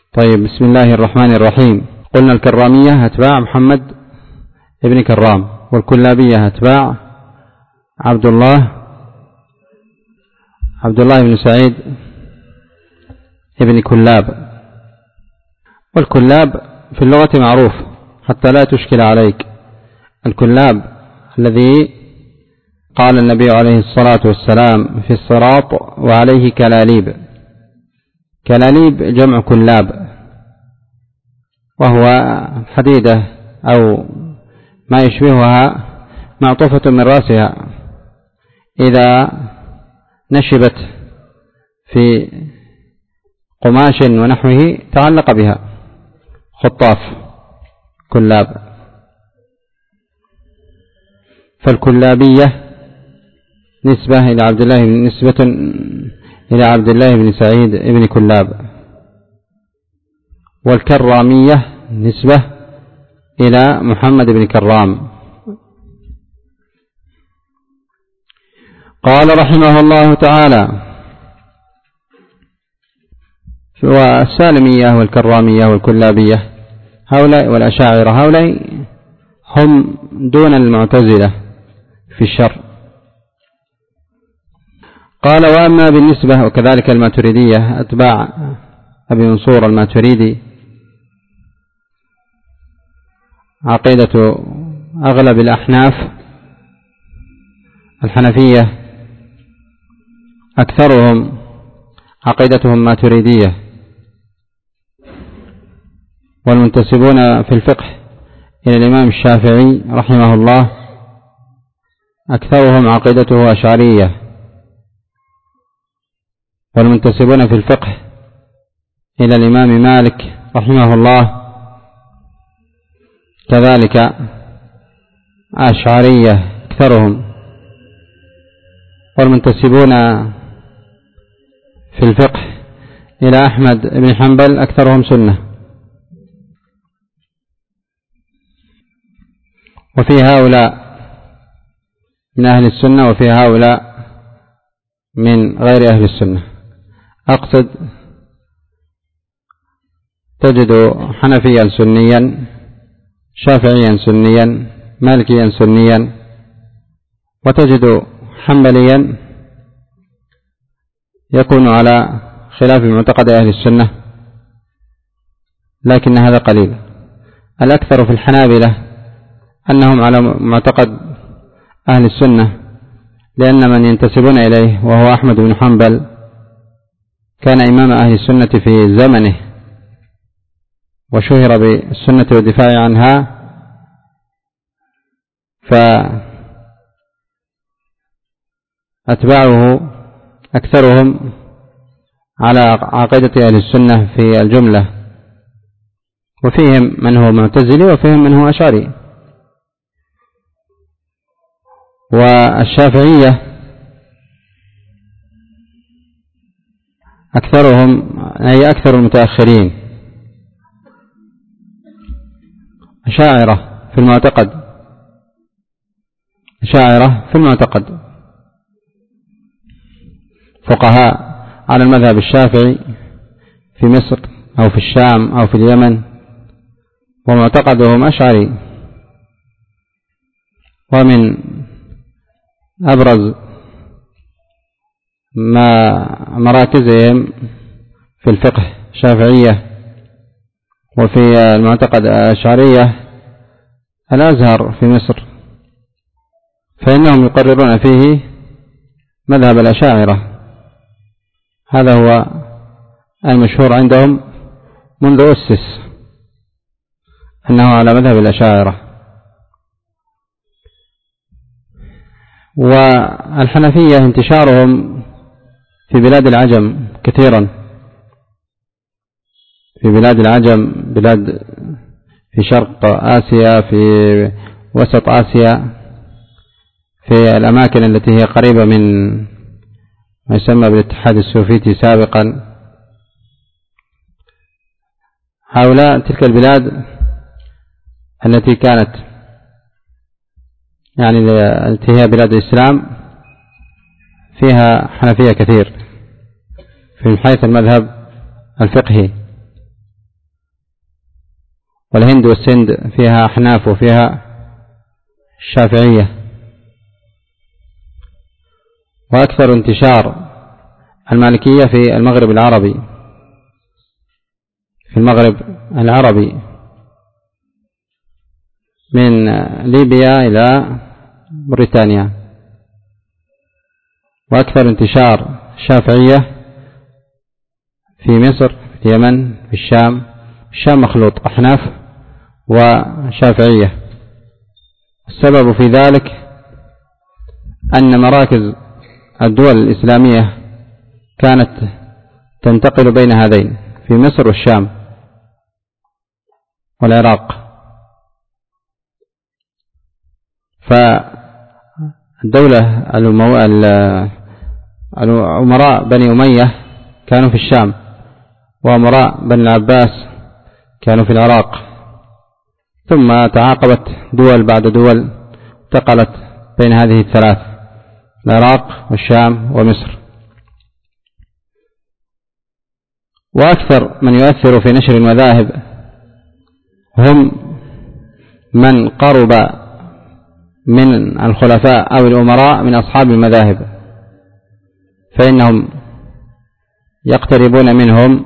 طيب، بسم الله الرحمن الرحيم. قلنا الكرامية أتباع محمد ابن كرام، والكلابية أتباع عبد الله بن سعيد ابن كلاب. والكلاب في اللغة معروف حتى لا تشكل عليك. الكلاب الذي قال النبي عليه الصلاة والسلام في الصراط وعليه كلاليب. كلاليب جمع كلاب، وهو حديدة أو ما يشبهها معطوفة من رأسها إذا نشبت في قماش ونحوه تعلق بها، خطاف كلاب. فالكلابية نسبة إلى عبد الله بن سعيد ابن كلاب، والكرامية نسبة إلى محمد بن كرام. قال رحمه الله تعالى: والسالمية والكرامية والكلابية هؤلاء والأشاعرة هؤلاء هم دون المعتزلة في الشر. قال: وأما بالنسبة، وكذلك الماتريدية أتباع أبي منصور الماتريدي، عقيدة أغلب الأحناف الحنفية أكثرهم عقيدتهم ماتريدية، والمنتسبون في الفقه إلى الإمام الشافعي رحمه الله أكثرهم عقيدته أشعرية، والمنتسبون في الفقه إلى الإمام مالك رحمه الله كذلك أشعرية أكثرهم، والمنتسبون في الفقه إلى أحمد بن حنبل أكثرهم سنة. وفي هؤلاء من أهل السنة وفي هؤلاء من غير أهل السنة. أقصد تجد حنفيا سنيا، شافعيا سنيا، مالكيا سنيا، وتجد حنبليا يكون على خلاف معتقد أهل السنة، لكن هذا قليل. الأكثر في الحنابلة أنهم على معتقد أهل السنة، لأن من ينتسبون إليه وهو أحمد بن حنبل كان إمام أهل السنة في زمنه، وشهر بالسنة والدفاع عنها، فأتباعه أكثرهم على عقيدة أهل السنة في الجملة، وفيهم من هو معتزلي وفيهم من هو أشعري. والشافعية أكثرهم أي أكثر المتأخرين أشاعرة في المعتقد، فقهاء على المذهب الشافعي في مصر أو في الشام أو في اليمن، ومعتقدهم أشعري. ومن أبرز مراكزهم في الفقه شافعية وفي المعتقد الأشعرية الأزهر في مصر، فإنهم يقررون فيه مذهب الأشاعرة. هذا هو المشهور عندهم منذ أسس، أنه على مذهب الأشاعرة. والحنفية انتشارهم في بلاد العجم كثيرا، في بلاد العجم، بلاد في شرق آسيا، في وسط آسيا، في الأماكن التي هي قريبة من ما يسمى بالاتحاد السوفيتي سابقا. هؤلاء تلك البلاد التي كانت التي هي بلاد الإسلام فيها حنفية كثير في حيث المذهب الفقهي. والهند والسند فيها أحناف وفيها الشافعية. وأكثر انتشار المالكية في المغرب العربي، من ليبيا إلى بريطانيا. وأكثر انتشار الشافعية في مصر، في اليمن، في الشام مخلوط أحناف وشافعية. السبب في ذلك أن مراكز الدول الإسلامية كانت تنتقل بين هذين، في مصر والشام والعراق. فالدولة أمراء بني أمية كانوا في الشام، وأمراء بني العباس كانوا في العراق، ثم تعاقبت دول بعد دول انتقلت بين هذه الثلاث، العراق والشام ومصر. وأكثر من يؤثر في نشر المذاهب هم من قرب من الخلفاء أو الأمراء من أصحاب المذاهب، فإنهم يقتربون منهم،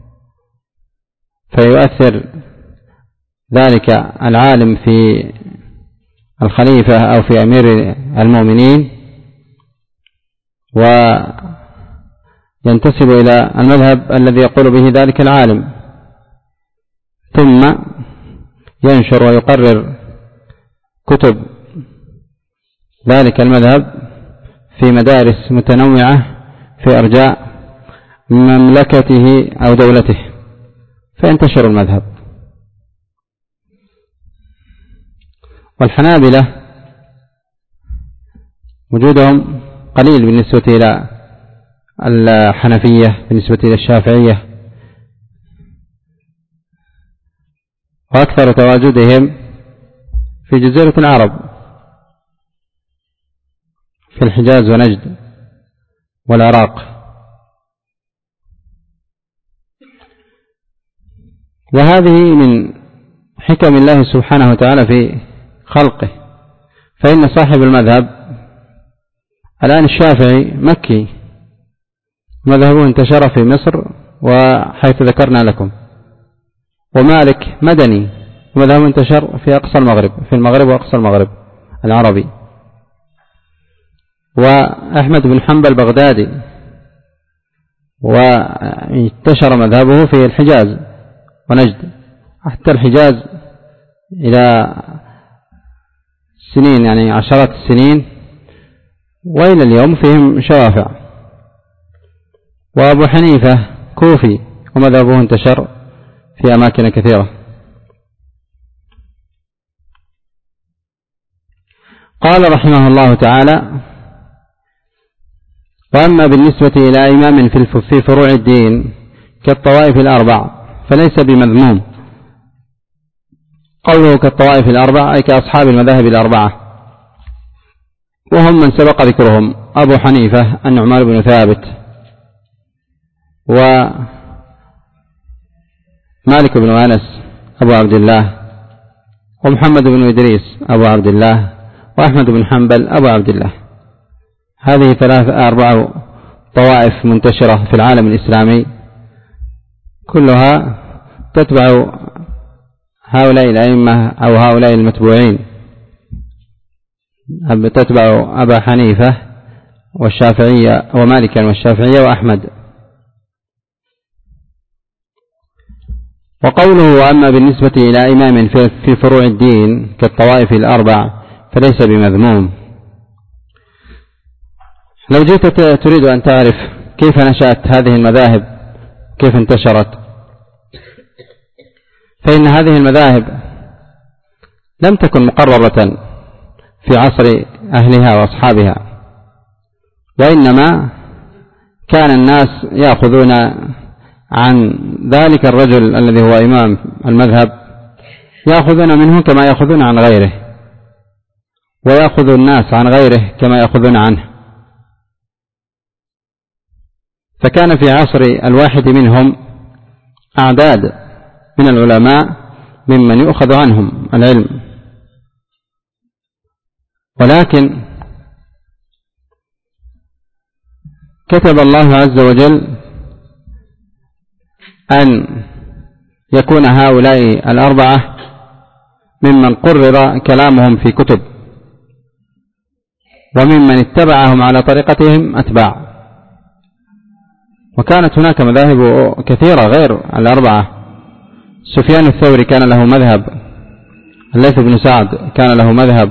فيؤثر ذلك العالم في الخليفة أو في أمير المؤمنين، وينتسب إلى المذهب الذي يقول به ذلك العالم، ثم ينشر ويقرر كتب ذلك المذهب في مدارس متنوعة في أرجاء مملكته أو دولته، فينتشر المذهب. والحنابلة وجودهم قليل بالنسبة إلى الحنفية، بالنسبة إلى الشافعية، وأكثر تواجدهم في جزيرة العرب، في الحجاز ونجد والعراق. وهذه من حكم الله سبحانه وتعالى في خلقه، فإن صاحب المذهب الآن الشافعي مكي، مذهبه انتشر في مصر وحيث ذكرنا لكم، ومالك مدني مذهبه انتشر في أقصى المغرب، في المغرب وأقصى المغرب العربي، وأحمد بن حنبل بغدادي وانتشر مذهبه في الحجاز ونجد، حتى الحجاز إلى سنين، يعني عشرات السنين، وإلى اليوم فيهم شوافع. وأبو حنيفة كوفي ومذهبه انتشر في أماكن كثيرة. قال رحمه الله تعالى: وأما بالنسبة إلى إمام في فروع الدين كالطوائف الأربع فليس بمذموم. قوله كالطوائف الأربع أي كأصحاب المذاهب الأربعة، وهم من سبق ذكرهم: أبو حنيفة النعمان بن ثابت، ومالك بن أنس أبو عبد الله، ومحمد بن إدريس أبو عبد الله، وأحمد بن حنبل أبو عبد الله. هذه 4 طوائف منتشرة في العالم الإسلامي، كلها تتبع هؤلاء الأئمة أو هؤلاء المتبوعين، تتبع أبا حنيفة والشافعية ومالكا والشافعية وأحمد. وقوله: وأما بالنسبة إلى إمام في فروع الدين كالطوائف الأربع فليس بمذموم. لو جئت تريد أن تعرف كيف نشأت هذه المذاهب، كيف انتشرت، فإن هذه المذاهب لم تكن مقررة في عصر أهلها وأصحابها، وإنما كان الناس يأخذون عن ذلك الرجل الذي هو إمام المذهب، يأخذون منه كما يأخذون عن غيره، ويأخذ الناس عن غيره كما يأخذون عنه. فكان في عصر الواحد منهم أعداد من العلماء ممن يؤخذ عنهم العلم. ولكن كتب الله عز وجل أن يكون هؤلاء الأربعة ممن قرر كلامهم في كتب، وممن اتبعهم على طريقتهم أتباع. وكانت هناك مذاهب كثيرة غير الأربعة. سفيان الثوري كان له مذهب، الليث بن سعد كان له مذهب،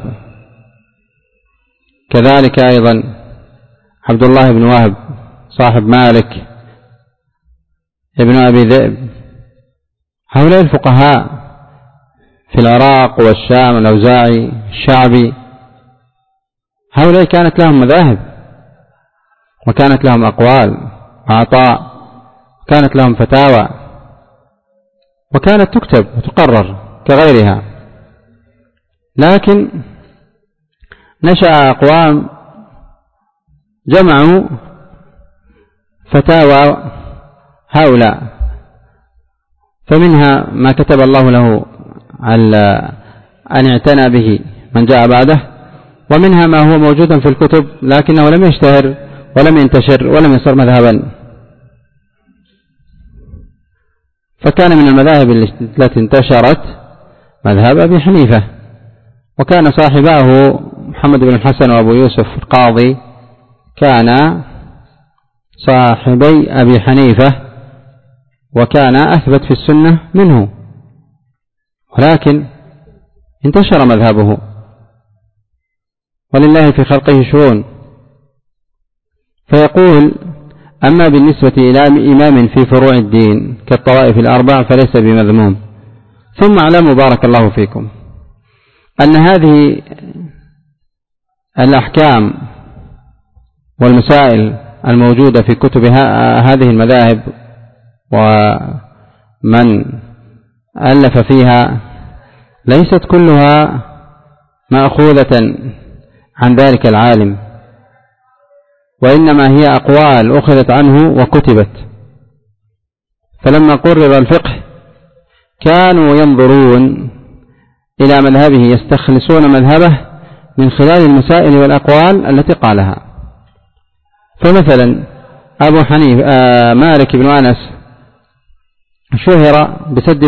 كذلك أيضا عبد الله بن وهب صاحب مالك، ابن أبي ذئب. هؤلاء الفقهاء في العراق والشام، الأوزاعي، الشعبي، هؤلاء كانت لهم مذاهب، وكانت لهم أقوال وعطاء، كانت لهم فتاوى، وكانت تكتب وتقرر كغيرها. لكن نشأ أقوام جمعوا فتاوى هؤلاء، فمنها ما كتب الله له أن اعتنى به من جاء بعده، ومنها ما هو موجود في الكتب لكنه لم يشتهر ولم ينتشر ولم يصير مذهبا. فكان من المذاهب التي انتشرت مذهب أبي حنيفة، وكان صاحباه محمد بن الحسن وأبو يوسف القاضي كان صاحبي أبي حنيفة، وكان أثبت في السنة منه، ولكن انتشر مذهبه، ولله في خلقه شؤون. فيقول: أما بالنسبة إلى إمام في فروع الدين كالطوائف الأربع فليس بمذموم. ثم اعلموا بارك الله فيكم أن هذه الأحكام والمسائل الموجودة في كتب هذه المذاهب ومن ألف فيها ليست كلها مأخوذة عن ذلك العالم، وإنما هي أقوال أخذت عنه وكتبت. فلما قرر الفقه كانوا ينظرون إلى مذهبه، يستخلصون مذهبه من خلال المسائل والأقوال التي قالها. فمثلا أبو حنيفة مالك بن أنس شهر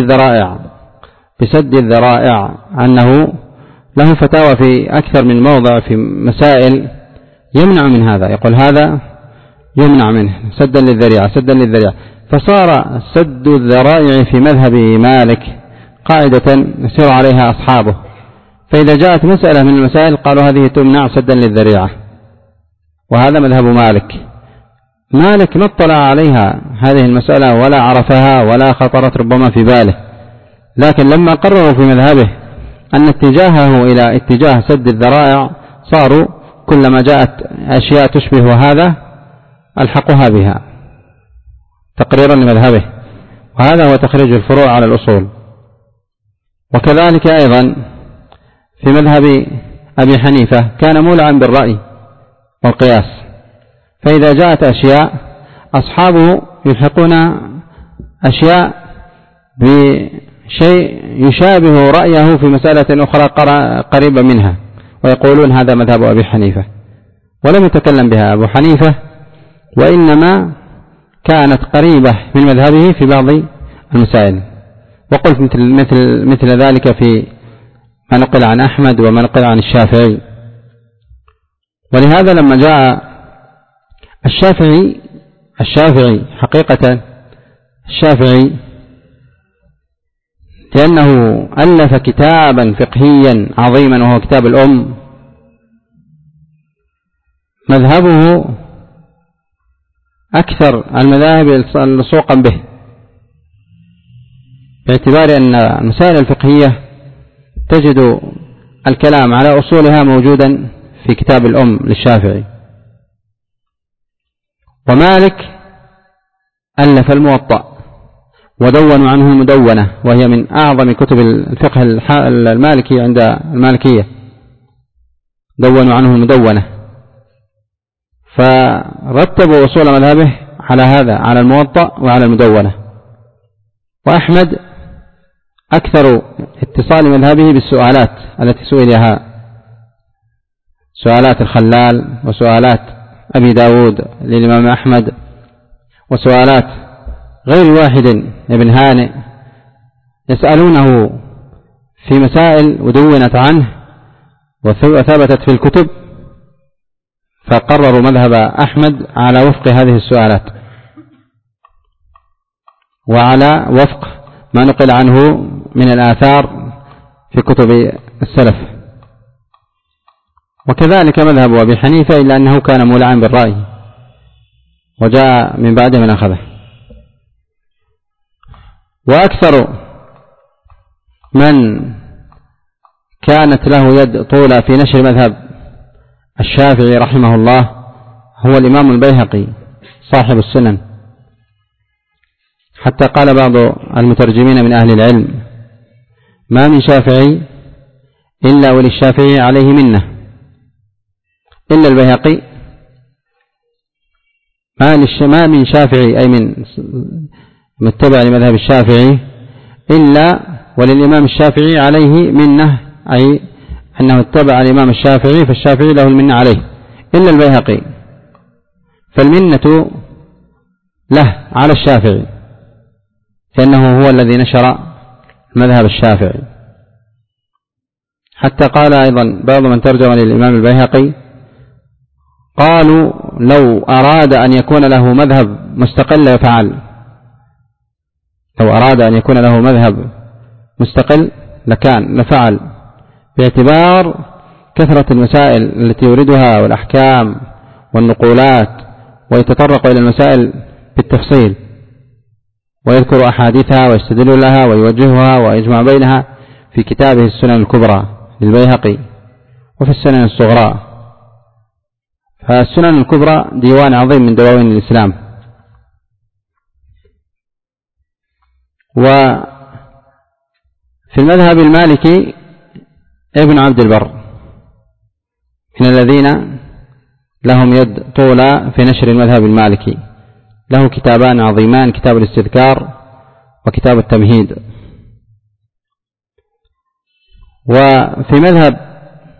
بسد الذرائع أنه له فتاوى في أكثر من موضع في مسائل يمنع من هذا، يقول هذا يمنع منه سدا للذريعة. فصار سد الذرائع في مذهب مالك قاعدة يسير عليها أصحابه، فإذا جاءت مسألة من المسائل قالوا هذه تمنع سدا للذريعة، وهذا مذهب مالك ما اطلع عليها هذه المسألة ولا عرفها ولا خطرت ربما في باله، لكن لما قرروا في مذهبه أن اتجاهه إلى اتجاه سد الذرائع صاروا كلما جاءت أشياء تشبه هذا ألحقها بها تقريرا لمذهبه، وهذا هو تخريج الفروع على الأصول. وكذلك أيضا في مذهب أبي حنيفة كان مولعا بالرأي والقياس، فإذا جاءت أشياء أصحابه يلحقون أشياء بشيء يشابه رأيه في مسألة أخرى قريبة منها، ويقولون هذا مذهب أبي حنيفة، ولم يتكلم بها أبو حنيفة، وإنما كانت قريبة من مذهبه في بعض المسائل. وقلت مثل ذلك في ما نقل عن أحمد وما نقل عن الشافعي. ولهذا لما جاء الشافعي حقيقة الشافعي لأنه ألف كتابا فقهيا عظيما وهو كتاب الأم، مذهبه أكثر المذاهب لصوقا به، باعتبار أن المسائل الفقهية تجد الكلام على أصولها موجودا في كتاب الأم للشافعي. ومالك ألف الموطأ ودونوا عنه المدونة، وهي من أعظم كتب الفقه المالكي عند المالكية، دونوا عنه المدونة، فرتبوا أصول مذهبه على هذا، على الموطأ وعلى المدونة. وأحمد أكثر اتصال مذهبه بالسؤالات التي سئلها، سؤالات الخلال وسؤالات أبي داود للإمام أحمد وسؤالات غير واحد ابن هانئ، يسألونه في مسائل ودونت عنه وثبتت في الكتب، فقرروا مذهب أحمد على وفق هذه السؤالات وعلى وفق ما نقل عنه من الآثار في كتب السلف. وكذلك مذهب أبي حنيفة، إلا أنه كان مولعا بالرأي وجاء من بعد من أخذه. وأكثر من كانت له يد طولة في نشر مذهب الشافعي رحمه الله هو الإمام البيهقي صاحب السنن، حتى قال بعض المترجمين من أهل العلم: ما من شافعي إلا وللشافعي عليه منه، إلا البيهقي. ما من شافعي أي من متبع لمذهب الشافعي إلا وللإمام الشافعي عليه منه، أي أنه اتبع الإمام الشافعي فالشافعي له المنة عليه، إلا البيهقي، فالمنة له على الشافعي لأنه هو الذي نشر مذهب الشافعي. حتى قال أيضا بعض من ترجم للإمام البيهقي، قالوا لو أراد أن يكون له مذهب مستقل لفعل، لو أراد أن يكون له مذهب مستقل لفعل، باعتبار كثرة المسائل التي يوردها والأحكام والنقولات، ويتطرق إلى المسائل بالتفصيل ويذكر أحاديثها ويستدل لها ويوجهها ويجمع بينها في كتابه السنن الكبرى للبيهقي وفي السنن الصغرى. فالسنن الكبرى ديوان عظيم من دواوين الإسلام. وفي المذهب المالكي ابن عبد البر من الذين لهم يد طولة في نشر المذهب المالكي، له كتابان عظيمان: كتاب الاستذكار وكتاب التمهيد. وفي مذهب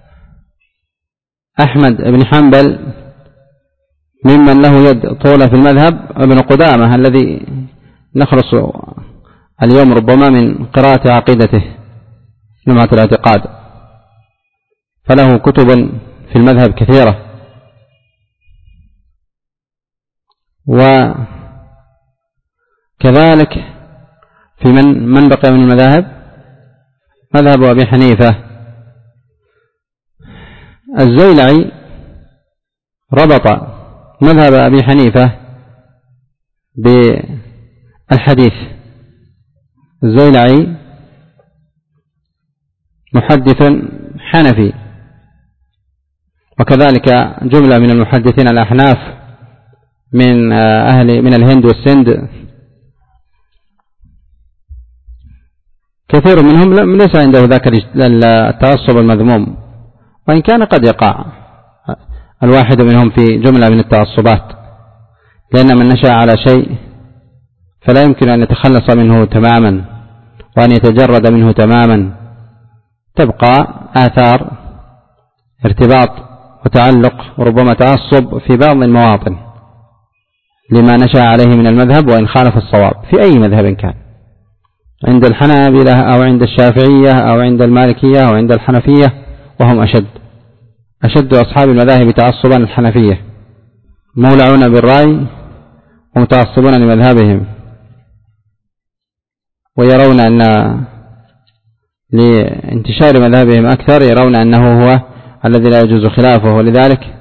أحمد بن حنبل ممن له يد طولة في المذهب ابن قدامة، الذي نخلص اليوم ربما من قراءة عقيدته لمعة الاعتقاد، فله كتب في المذهب كثيرة. وكذلك في من بقي من المذاهب مذهب أبي حنيفة. الزيلعي ربط مذهب أبي حنيفة بالحديث. الزيلعي محدث حنفي، وكذلك جملة من المحدثين الأحناف من الهند والسند، كثير منهم ليس عنده ذاك التعصب المذموم، وإن كان قد يقع الواحد منهم في جملة من التعصبات، لأن من نشأ على شيء فلا يمكن أن يتخلص منه تماما وأن يتجرد منه تماما، تبقى آثار ارتباط وتعلق وربما تعصب في بعض المواطن لما نشأ عليه من المذهب، وإن خالف الصواب في أي مذهب كان، عند الحنابلة أو عند الشافعية أو عند المالكية أو عند الحنفية، وهم أشد أصحاب المذاهب تعصبا الحنفية، مولعون بالرأي ومتعصبون لمذهبهم، ويرون أن لانتشار مذهبهم أكثر، يرون أنه هو الذي لا يجوز خلافه، ولذلك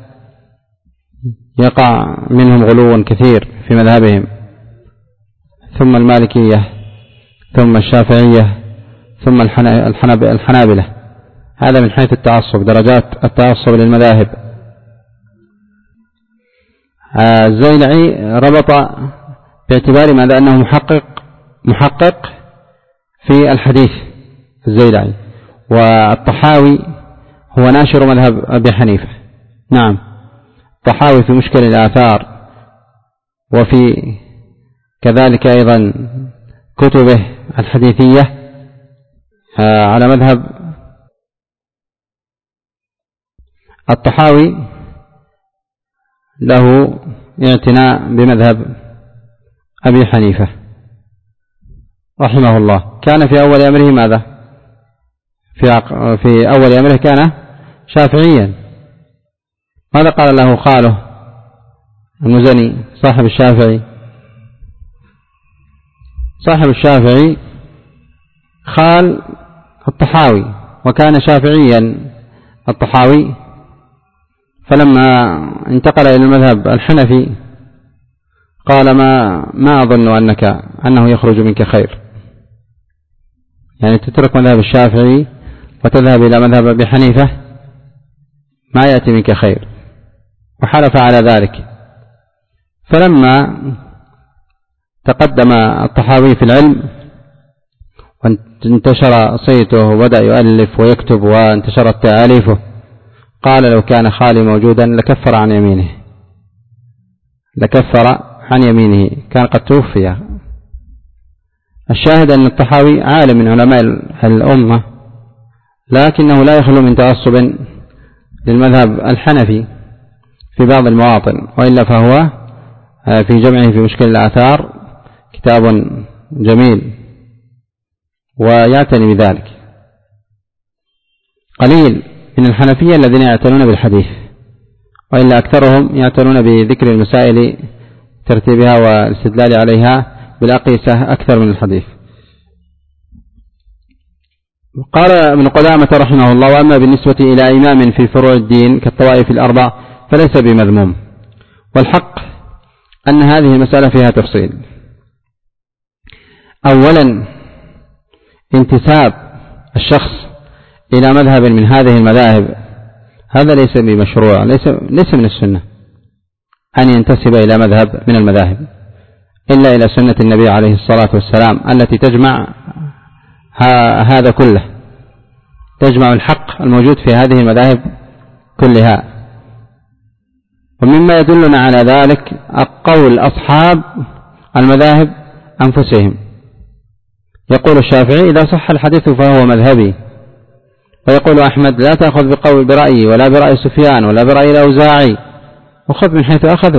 يقع منهم غلو كثير في مذهبهم، ثم المالكية ثم الشافعية ثم الحنابلة. هذا من حيث التعصب، درجات التعصب للمذاهب. الزيلعي ربط باعتبار ماذا أنه محقق في الحديث الزيلعي، والطحاوي هو ناشر مذهب أبي حنيفة. نعم، الطحاوي في مشكل الآثار، وفي كذلك أيضا كتبه الحديثية على مذهب الطحاوي له اعتناء بمذهب أبي حنيفة رحمه الله. كان في أول أمره ماذا؟ في أول أمره كان شافعيا. ماذا قال له خاله المزني صاحب الشافعي؟ صاحب الشافعي خال الطحاوي، وكان شافعيا الطحاوي، فلما انتقل إلى المذهب الحنفي قال ما أظن أنه يخرج منك خير، يعني تترك مذهب الشافعي وتذهب إلى مذهب أبي حنيفة ما يأتي منك خير، وحلف على ذلك. فلما تقدم الطحاوي في العلم وانتشر صيته وبدأ يؤلف ويكتب وانتشرت تأليفه قال لو كان خالي موجودا لكفر عن يمينه، كان قد توفي. الشاهد أن الطحاوي عالم من علماء الأمة، لكنه لا يخلو من تعصب للمذهب الحنفي في بعض المواطن، وإلا فهو في جمعه في مشكل الآثار كتاب جميل ويعتني بذلك. قليل من الحنفية الذين يعتنون بالحديث، وإلا أكثرهم يعتنون بذكر المسائل ترتيبها والاستدلال عليها بالأقيسة أكثر من الحديث. قال ابن قدامة رحمه الله: وأما بالنسبة إلى إمام في فروع الدين كالطوائف الأربع فليس بمذموم، والحق أن هذه المسألة فيها تفصيل. أولا، انتساب الشخص إلى مذهب من هذه المذاهب هذا ليس بمشروع، ليس من السنة أن ينتسب إلى مذهب من المذاهب إلا إلى سنة النبي عليه الصلاة والسلام التي تجمع هذا كله، تجمع الحق الموجود في هذه المذاهب كلها. ومما يدلنا على ذلك قول أصحاب المذاهب أنفسهم. يقول الشافعي: إذا صح الحديث فهو مذهبي. ويقول أحمد: لا تأخذ برأيي ولا برأي سفيان ولا برأي الأوزاعي، وخذ من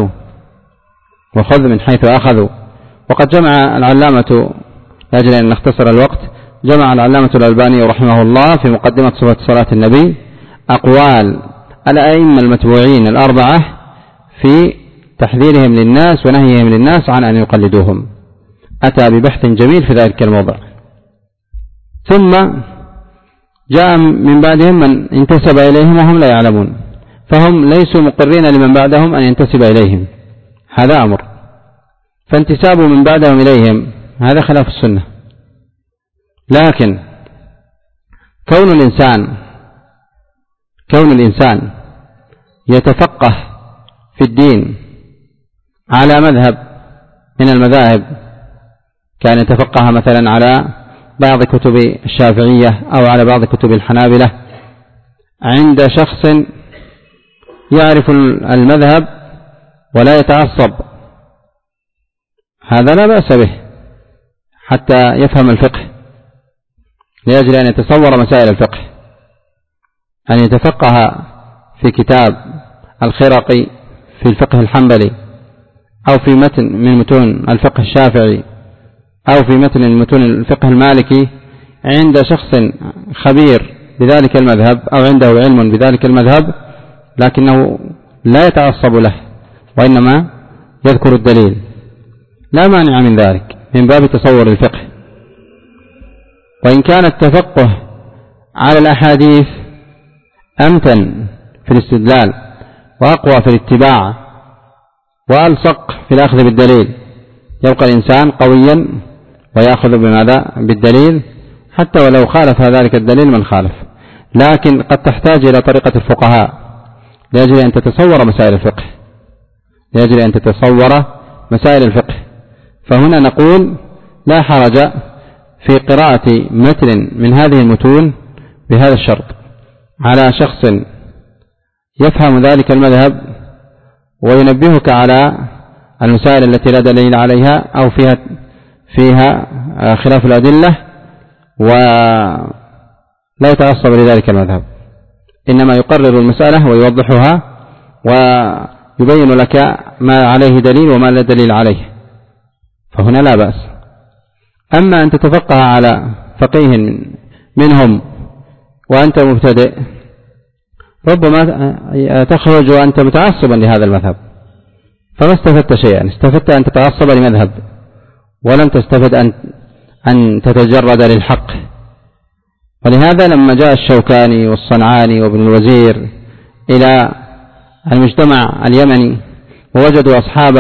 حيث أخذوا. وقد جمع العلامة، لأجل أن نختصر الوقت، جمع العلامة الألباني رحمه الله في مقدمة صفة صلاة النبي أقوال الأئمة المتبوعين الأربعة في تحذيرهم للناس ونهيهم للناس عن أن يقلدوهم. أتى ببحث جميل في ذلك الموضع. ثم جاء من بعدهم من انتسب إليهم وهم لا يعلمون، فهم ليسوا مقرين لمن بعدهم أن ينتسب إليهم، هذا أمر. فانتساب من بعدهم إليهم هذا خلاف السنة. لكن كون الإنسان يتفقه في الدين على مذهب من المذاهب، كان يتفقه مثلا على بعض كتب الشافعية أو على بعض كتب الحنابلة عند شخص يعرف المذهب ولا يتعصب، هذا لا بأس به حتى يفهم الفقه، لأجل أن يتصور مسائل الفقه، أن يتفقه في كتاب الخرقي في الفقه الحنبلي، أو في متن من متون الفقه الشافعي، أو في متن من متون الفقه المالكي عند شخص خبير بذلك المذهب أو عنده علم بذلك المذهب، لكنه لا يتعصب له وإنما يذكر الدليل، لا مانع من ذلك من باب تصور الفقه. وإن كان التفقه على الأحاديث أمتن في الاستدلال وأقوى في الاتباع وألصق في الأخذ بالدليل، يبقى الإنسان قويا ويأخذ بماذا؟ بالدليل، حتى ولو خالف ذلك الدليل من خالف. لكن قد تحتاج إلى طريقة الفقهاء لأجل أن تتصور مسائل الفقه. فهنا نقول لا حرج في قراءة متن من هذه المتون بهذا الشرط على شخص يفهم ذلك المذهب وينبهك على المسائل التي لا دليل عليها أو فيها خلاف الأدلة، لا يتعصب لذلك المذهب، إنما يقرر المسألة ويوضحها ويبين لك ما عليه دليل وما لا دليل عليه، فهنا لا بأس. أما أن تتفقه على فقيه منهم وأنت مبتدئ ربما تخرج وأنت متعصبا لهذا المذهب، فما استفدت شيئا، استفدت أن تتعصب لمذهب ولم تستفد أن تتجرد للحق. ولهذا لما جاء الشوكاني والصنعاني وابن الوزير إلى المجتمع اليمني ووجدوا أصحاب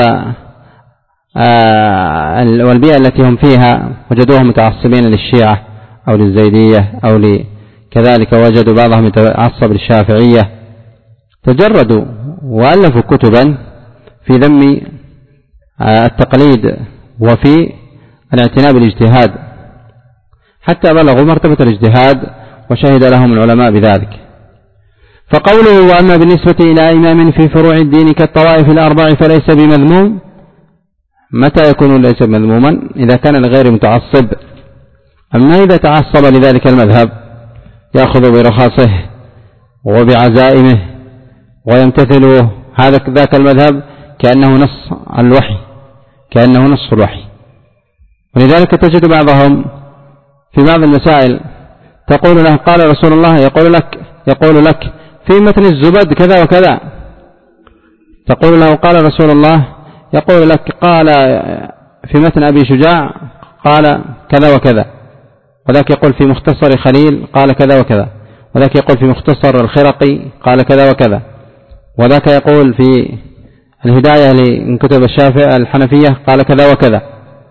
والبيئة التي هم فيها وجدوهم متعصبين للشيعة أو للزيدية أو كذلك وجدوا بعضهم يتعصب للشافعية، تجردوا وألفوا كتبا في ذم التقليد وفي الاعتناء بالاجتهاد حتى بلغوا مرتبة الاجتهاد وشهد لهم العلماء بذلك. فقوله وأما بالنسبة إلى إمام في فروع الدين كالطوائف الأربع فليس بمذموم، متى يكون ليس بمذموما؟ إذا كان لغير متعصب. أما إذا تعصب لذلك المذهب يأخذ برخاصه وبعزائمه ويمتثل ذاك المذهب كأنه نص الوحي، كأنه نص الوحي. ولذلك تجد بعضهم في بعض المسائل تقول له قال رسول الله، يقول لك في متن الزبد كذا وكذا، تقول له قال رسول الله، يقول لك قال في متن أبي شجاع قال كذا وكذا، وذاك يقول في مختصر خليل قال كذا وكذا، وذاك يقول في مختصر الخرقي قال كذا وكذا، وذاك يقول في الهداية من كتب الشافعي الحنفية قال كذا وكذا.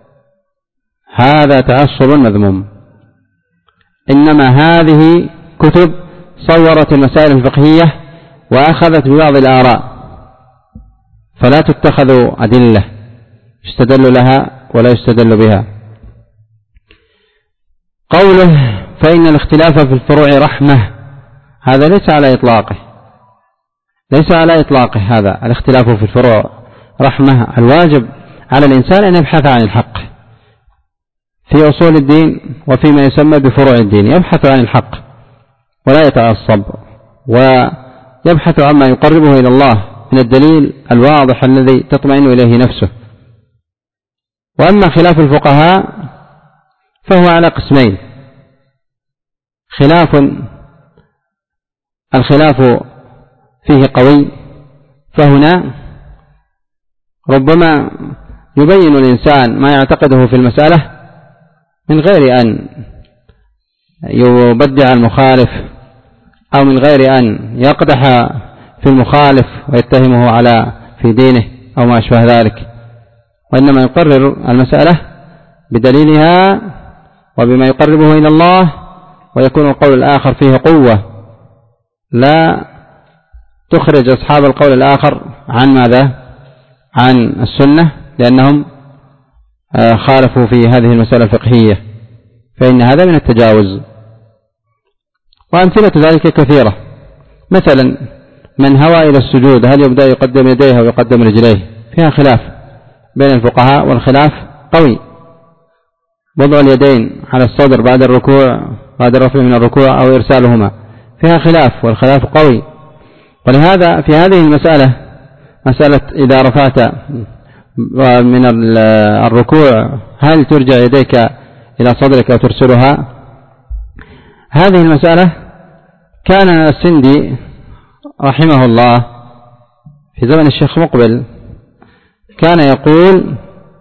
هذا تعصب مذموم. إنما هذه كتب صورت المسائل الفقهية وأخذت ببعض الآراء، فلا تتخذ أدلة يستدل لها ولا يستدل بها. قوله فإن الاختلاف في الفروع رحمة، هذا ليس على إطلاقه، ليس على إطلاقه. هذا الاختلاف في الفروع رحمة. الواجب على الإنسان أن يبحث عن الحق في أصول الدين وفيما يسمى بفروع الدين، يبحث عن الحق ولا يتعصب، ويبحث عما يقربه إلى الله من الدليل الواضح الذي تطمئن إليه نفسه. وأما خلاف الفقهاء فهو على قسمين: الخلاف فيه قوي، فهنا ربما يبين الإنسان ما يعتقده في المسألة من غير أن يبدع المخالف أو من غير أن يقدح في المخالف ويتهمه في دينه أو ما أشبه ذلك، وإنما يقرر المسألة بدليلها وبما يقربه إلى الله، ويكون القول الآخر فيه قوة لا تخرج أصحاب القول الآخر عن ماذا؟ عن السنة، لأنهم خالفوا في هذه المسألة الفقهية، فإن هذا من التجاوز. وأمثلة ذلك كثيرة. مثلا من هوى إلى السجود هل يبدأ يقدم يديه أو يقدم رجليه؟ فيها خلاف بين الفقهاء، والخلاف قوي. وضع اليدين على الصدر بعد الركوع، بعد الرفع من الركوع، أو إرسالهما، فيها خلاف والخلاف قوي. ولهذا في هذه المسألة، مسألة إذا رفعت من الركوع هل ترجع يديك إلى صدرك أو ترسلها، هذه المسألة كان السندي رحمه الله في زمن الشيخ مقبل كان يقول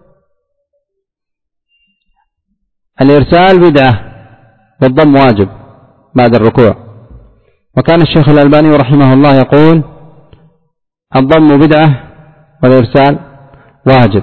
الإرسال بدعة والضم واجب بعد الركوع، وكان الشيخ الألباني رحمه الله يقول الضم بدعة والإرسال واجب.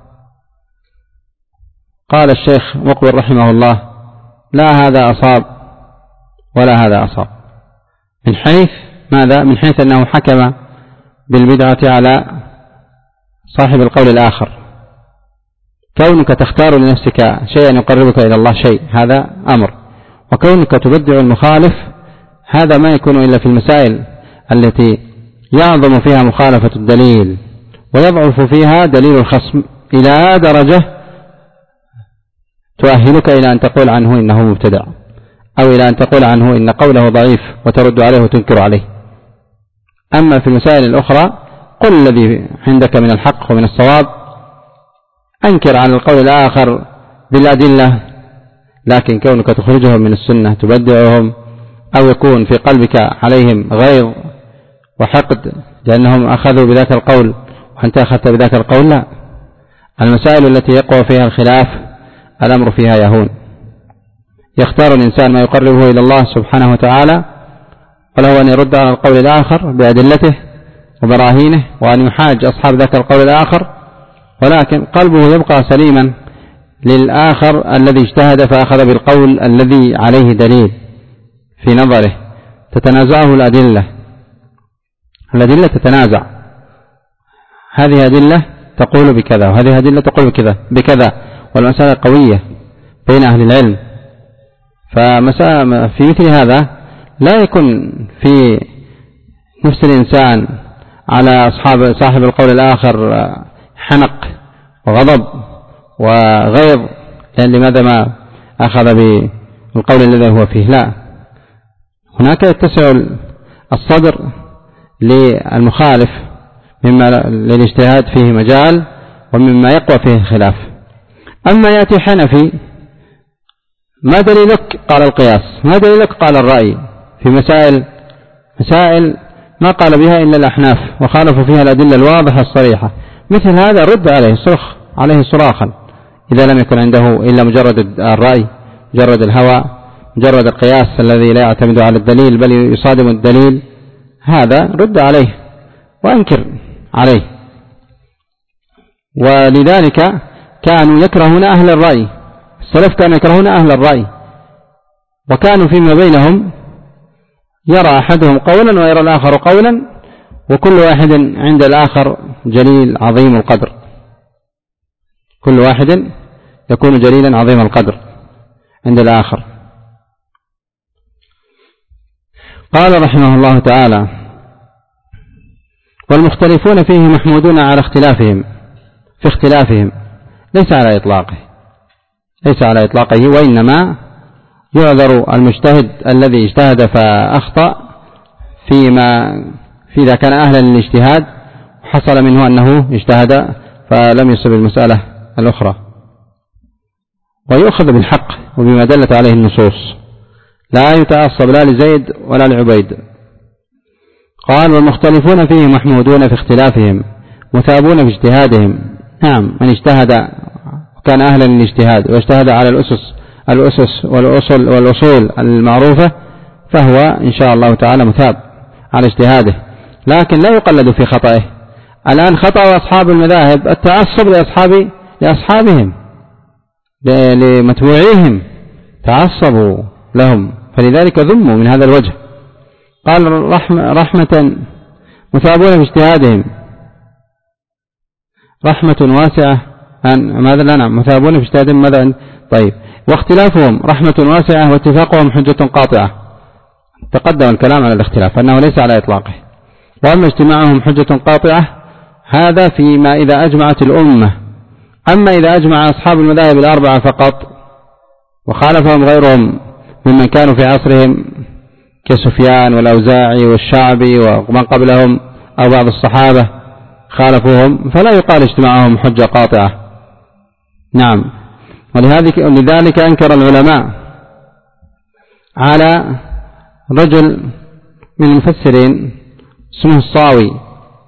قال الشيخ مقبل رحمه الله لا هذا أصاب ولا هذا أصاب، من حيث ماذا؟ من حيث أنه حكم بالبدعة على صاحب القول الآخر. كونك تختار لنفسك شيئا يقربك إلى الله شيء، هذا أمر، وكونك تبدع المخالف هذا ما يكون إلا في المسائل التي يعظم فيها مخالفة الدليل ويضعف فيها دليل الخصم إلى درجة تؤهلك إلى أن تقول عنه إنه مبتدع. أو إلى أن تقول عنه إن قوله ضعيف وترد عليه وتنكر عليه. أما في المسائل الأخرى قل الذي عندك من الحق ومن الصواب، أنكر على القول الآخر بالأدلة، لكن كونك تخرجهم من السنة تبدعهم أو يكون في قلبك عليهم غيظ وحقد لأنهم أخذوا بذاك القول وأنت أخذت بذاك القول، لا. المسائل التي يقوى فيها الخلاف الأمر فيها يهون، يختار الإنسان ما يقربه إلى الله سبحانه وتعالى، وله أن يرد على القول الآخر بأدلته وبراهينه وأن يحاج أصحاب ذاك القول الآخر، ولكن قلبه يبقى سليما للآخر الذي اجتهد فأخذ بالقول الذي عليه دليل في نظره. تتنازعه الأدلة تتنازع، هذه أدلة تقول بكذا وهذه أدلة تقول بكذا، والمسألة قوية بين أهل العلم. في مثل هذا لا يكون في نفس الإنسان على صاحب القول الآخر حنق وغضب وغيظ لأن لماذا ما أخذ بالقول الذي هو فيه، لا. هناك يتسع الصدر للمخالف مما للاجتهاد فيه مجال ومما يقوى فيه الخلاف. أما يأتي حنفي ما دليلك؟ قال القياس. ما دليلك؟ قال الرأي. في مسائل ما قال بها إلا الأحناف وخالفوا فيها الأدلة الواضحة الصريحة، مثل هذا رد عليه، صرخ عليه صراخا إذا لم يكن عنده إلا مجرد الرأي، مجرد الهوى، مجرد القياس الذي لا يعتمد على الدليل بل يصادم الدليل، هذا رد عليه وأنكر عليه. ولذلك كانوا يكرهون أهل الرأي، السلف كانوا يكرهون أهل الرأي، وكانوا فيما بينهم يرى أحدهم قولا ويرى الآخر قولا، وكل واحد عند الآخر جليل عظيم القدر، كل واحد يكون جليلا عظيم القدر عند الآخر. قال رحمه الله تعالى: والمختلفون فيه محمودون على اختلافهم في اختلافهم، ليس على إطلاقه، وإنما يعذر المجتهد الذي اجتهد فأخطأ إذا كان أهلا للاجتهاد حصل منه أنه اجتهد فلم يصب المسألة الأخرى، ويؤخذ بالحق وبما دلت عليه النصوص، لا يتعصب لا لزيد ولا لعبيد. قال: والمختلفون فيه محمودون في اختلافهم مثابون في اجتهادهم. نعم، من اجتهد وكان أهلا للاجتهاد واجتهد على الأسس والأصول المعروفة فهو إن شاء الله تعالى مثاب على اجتهاده، لكن لا يقلد في خطئه. الآن خطأ أصحاب المذاهب التعصب لأصحابهم لمتبوعيهم، تعصبوا لهم، فلذلك ذموا من هذا الوجه. قال: رحمة مثابون في اجتهادهم، رحمة واسعة. ماذا لنا؟ مثابون في اجتهادهم ماذا؟ طيب، واختلافهم رحمة واسعة واتفاقهم حجة قاطعة. تقدم الكلام على الاختلاف أنه ليس على إطلاقه، وأما اجتماعهم حجة قاطعة هذا فيما إذا أجمعت الأمة. أما إذا أجمع أصحاب المذاهب الأربعة فقط وخالفهم غيرهم ممن كانوا في عصرهم كسفيان والأوزاعي والشعبي ومن قبلهم أو بعض الصحابة خالفوهم، فلا يقال اجتماعهم حجة قاطعة. نعم، ولذلك أنكر العلماء على رجل من المفسرين اسمه الصاوي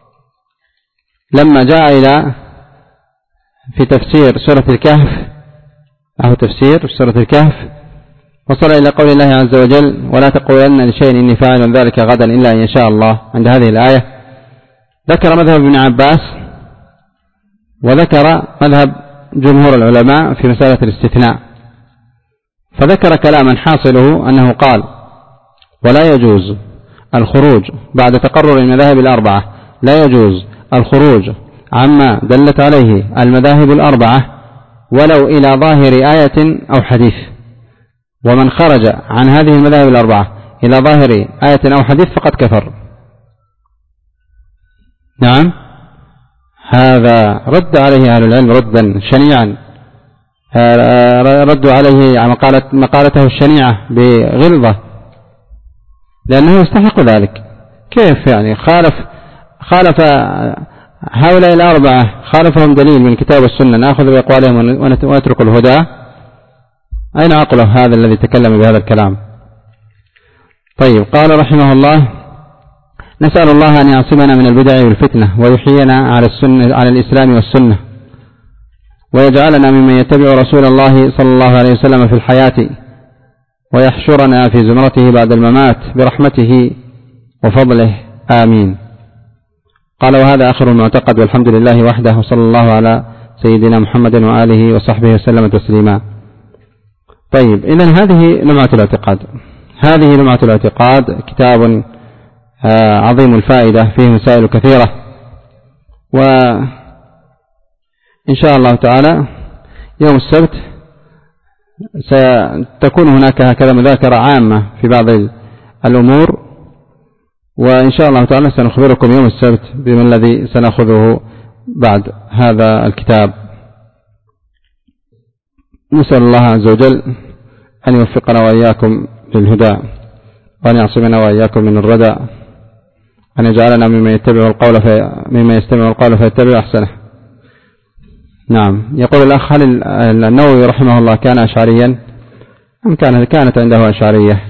لما جاء إلى في تفسير سورة الكهف أو تفسير سورة الكهف وصل إلى قول الله عز وجل: ولا تقولن لشيء إني فاعل ذلك غدا إلا أن يشاء الله. عند هذه الآية ذكر مذهب ابن عباس وذكر مذهب جمهور العلماء في مسألة الاستثناء، فذكر كلاما حاصله أنه قال: ولا يجوز الخروج بعد تقرر المذاهب الأربعة، لا يجوز الخروج عما دلت عليه المذاهب الأربعة ولو إلى ظاهر آية أو حديث، ومن خرج عن هذه المذاهب الأربعة إلى ظاهر آية أو حديث فقد كفر. نعم، هذا رد عليه أهل العلم ردا شنيعا، ردوا عليه مقالته الشنيعة بغلظة، لأنه يستحق ذلك. كيف يعني خالف هؤلاء الأربعة، خالفهم دليل من كتاب السنة، نأخذ بأقوالهم ونترك الهدى؟ أين عقله هذا الذي تكلم بهذا الكلام؟ طيب، قال رحمه الله: نسأل الله أن يعصمنا من البدع والفتنة، ويحيينا على الإسلام والسنة، ويجعلنا ممن يتبع رسول الله صلى الله عليه وسلم في الحياة، ويحشرنا في زمرته بعد الممات برحمته وفضله، آمين. قال: وهذا آخر المعتقد، والحمد لله وحده، وصلى الله على سيدنا محمد وآله وصحبه وسلم تسليما. طيب، إذن هذه لمعة الاعتقاد، كتاب عظيم الفائدة، فيه مسائل كثيرة، وإن شاء الله تعالى يوم السبت ستكون هناك هكذا مذاكرة عامة في بعض الأمور، وإن شاء الله تعالى سنخبركم يوم السبت بما الذي سنأخذه بعد هذا الكتاب. نسأل الله عز وجل أن يوفقنا وإياكم للهدى، وأن يعصمنا وإياكم من الردى، أن يجعلنا ممن يستمع القول فيتبع أحسنه. نعم. يقول الأخ: هل النووي رحمه الله كان أشعريا أم كانت عنده أشعرية؟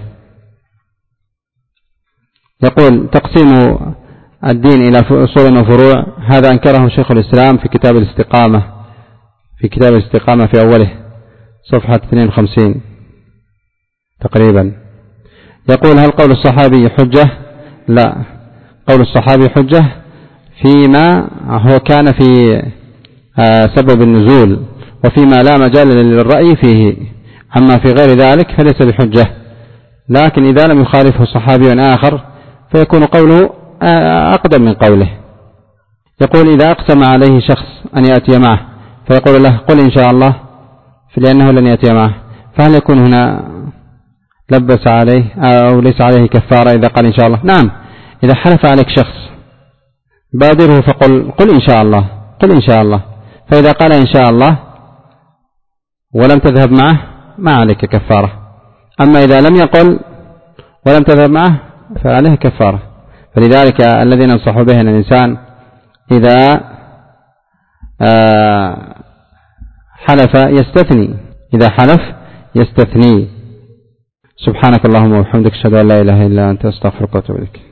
يقول: تقسيم الدين إلى أصول وفروع، هذا أنكره شيخ الإسلام في كتاب الاستقامة في أوله صفحة 52 تقريبا. يقول: هل قول الصحابي حجة؟ لا، قول الصحابي حجة فيما هو كان في سبب النزول، وفيما لا مجال للرأي فيه، أما في غير ذلك فليس بحجة. لكن إذا لم يخالفه صحابي آخر فيكون قوله أقدم من قوله. يقول: إذا أقسم عليه شخص أن يأتي معه فيقول له: قل إن شاء الله، لأنه لن يأتي معه، فهل يكون هنا لبس عليه أو ليس عليه كفارة إذا قال إن شاء الله؟ نعم، إذا حلف عليك شخص بادره فقل: قل إن شاء الله، قل إن شاء الله. فإذا قال إن شاء الله ولم تذهب معه ما عليك كفارة. أما إذا لم يقل ولم تذهب معه فعليه كفارة. فلذلك الذي ننصح به أن الإنسان إذا حلف يستثني. سبحانك اللهم وبحمدك، أشهد أن لا إله إلا أنت، أستغفرك وأتوب إليك.